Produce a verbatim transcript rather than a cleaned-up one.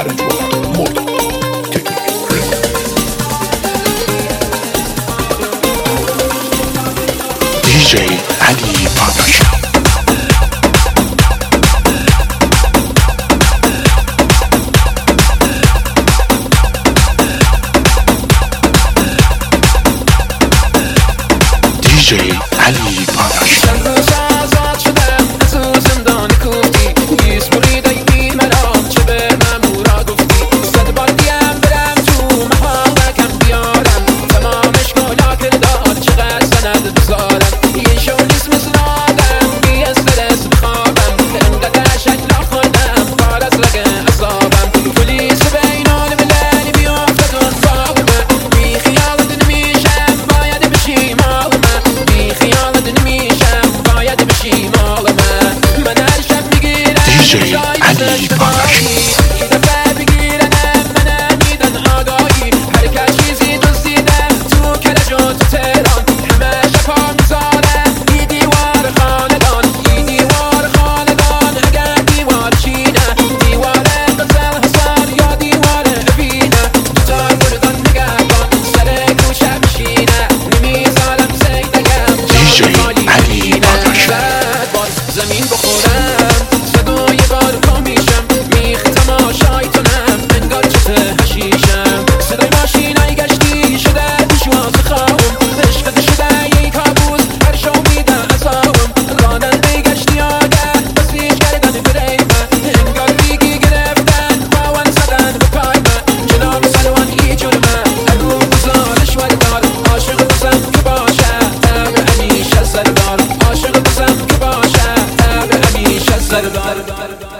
فرج بود مرد دی جی علی پادشاه دی جی علی پادشاه علی پادشاه زمین بخورم صدای بار پا میشم میخ تماشای تونم انگار چته هشیشم صدای ماشینای گشتی شده پیشواز خواهم عشقت شده یک کابوس هر شو میده عذابم راننده گشتی آگه بسیج کردن بریمه انگار ریگی گرفتن باون زدن به پای من جناب سلوان ای جرمه اگو گزارش وردار عاشق بزم که باشه تب همیشه سردار عاشق بزم که باشه سردار